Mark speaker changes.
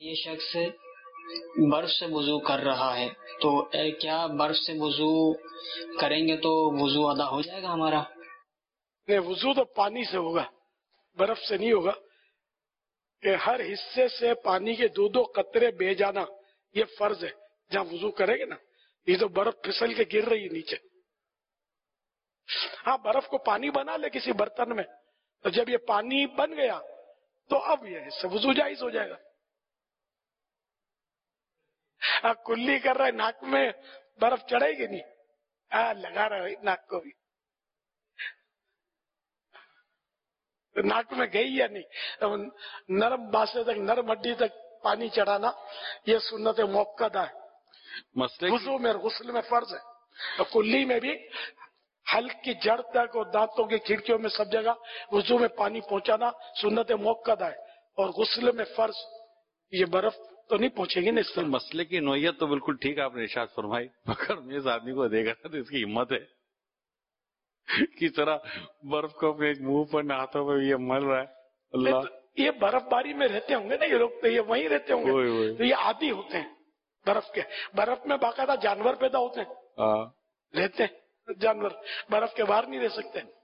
Speaker 1: یہ شخص برف سے وضو کر رہا ہے تو کیا برف سے وضو کریں گے تو وضو ادا ہو جائے گا ہمارا؟
Speaker 2: نہیں، وضو تو پانی سے ہوگا، برف سے نہیں ہوگا. کہ ہر حصے سے پانی کے 2 قطرے بہ جانا یہ فرض ہے. جہاں وضو کرے گے نا، یہ تو برف پھسل کے گر رہی ہے نیچے. ہاں، برف کو پانی بنا لے کسی برتن میں، تو جب یہ پانی بن گیا تو اب یہ اس سے وضو جائز ہو جائے گا. کلی کر رہے ناک میں برف چڑھے گی نہیں، لگا رہے ناک کو بھی، ناک میں گئی یا نہیں. نرم باسے تک، نرم ہڈی تک پانی چڑھانا یہ سنت موقدہ ہے. وضو میں، غسل میں فرض ہے. اور کلی میں بھی حلق کی جڑ تک اور دانتوں کی کھڑکیوں میں سب جگہ وضو میں پانی پہنچانا سنت موقدہ ہے. اور غسل میں فرض. یہ برف تو نہیں پہنچے گی نا اس طرح.
Speaker 3: مسئلے کی نوعیت تو بالکل ٹھیک آپ نے ارشاد فرمائی، مگر میں اس آدمی کو دیکھا تھا تو اس کی ہمت ہے کس طرح برف کو اپنے منہ پر ہاتھوں پہ یہ مل رہا ہے. اللہ،
Speaker 2: یہ برف باری میں رہتے ہوں گے نا یہ لوگ، تو یہ وہیں رہتے ہوں
Speaker 3: اوئے
Speaker 2: گے،
Speaker 3: اوئے.
Speaker 2: تو یہ عادی ہوتے ہیں برف کے. برف میں باقاعدہ جانور پیدا ہوتے ہیں،
Speaker 3: ہاں،
Speaker 2: رہتے ہیں جانور، برف کے باہر نہیں رہ سکتے.